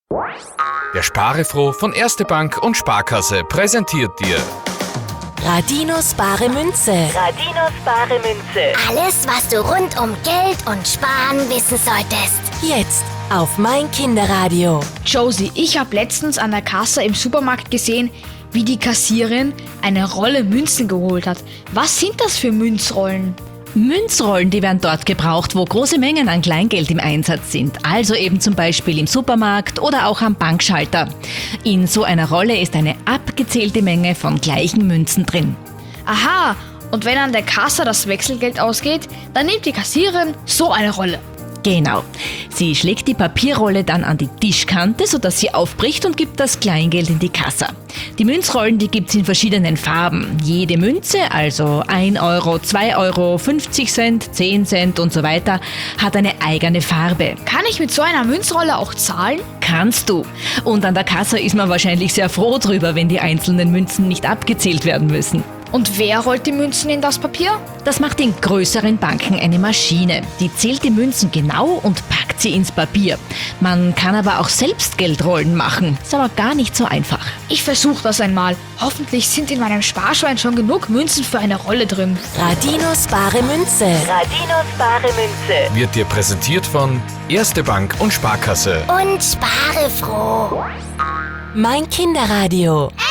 Der Sparefroh von Erste Bank und Sparkasse präsentiert dir Radinos bare Münze. Radinos bare Münze. Alles, was du rund um Geld und Sparen wissen solltest. Jetzt auf mein Kinderradio. Josie, ich habe letztens an der Kasse im Supermarkt gesehen, wie die Kassiererin eine Rolle Münzen geholt hat. Was sind das für Münzrollen? Münzrollen, die werden dort gebraucht, wo große Mengen an Kleingeld im Einsatz sind. Also eben zum Beispiel im Supermarkt oder auch am Bankschalter. In so einer Rolle ist eine abgezählte Menge von gleichen Münzen drin. Aha, und wenn an der Kasse das Wechselgeld ausgeht, dann nimmt die Kassiererin so eine Rolle. Genau. Sie schlägt die Papierrolle dann an die Tischkante, sodass sie aufbricht und gibt das Kleingeld in die Kasse. Die Münzrollen, die gibt's in verschiedenen Farben. Jede Münze, also 1 Euro, 2 Euro, 50 Cent, 10 Cent und so weiter, hat eine eigene Farbe. Kann ich mit so einer Münzrolle auch zahlen? Kannst du. Und an der Kasse ist man wahrscheinlich sehr froh drüber, wenn die einzelnen Münzen nicht abgezählt werden müssen. Und wer rollt die Münzen in das Papier? Das macht in größeren Banken eine Maschine. Die zählt die Münzen genau und packt sie ins Papier. Man kann aber auch selbst Geldrollen machen. Ist aber gar nicht so einfach. Ich versuche das einmal. Hoffentlich sind in meinem Sparschwein schon genug Münzen für eine Rolle drin. Radinos bare Münze. Radinos bare Münze. wird dir präsentiert von Erste Bank und Sparkasse. Und spare froh. Mein Kinderradio.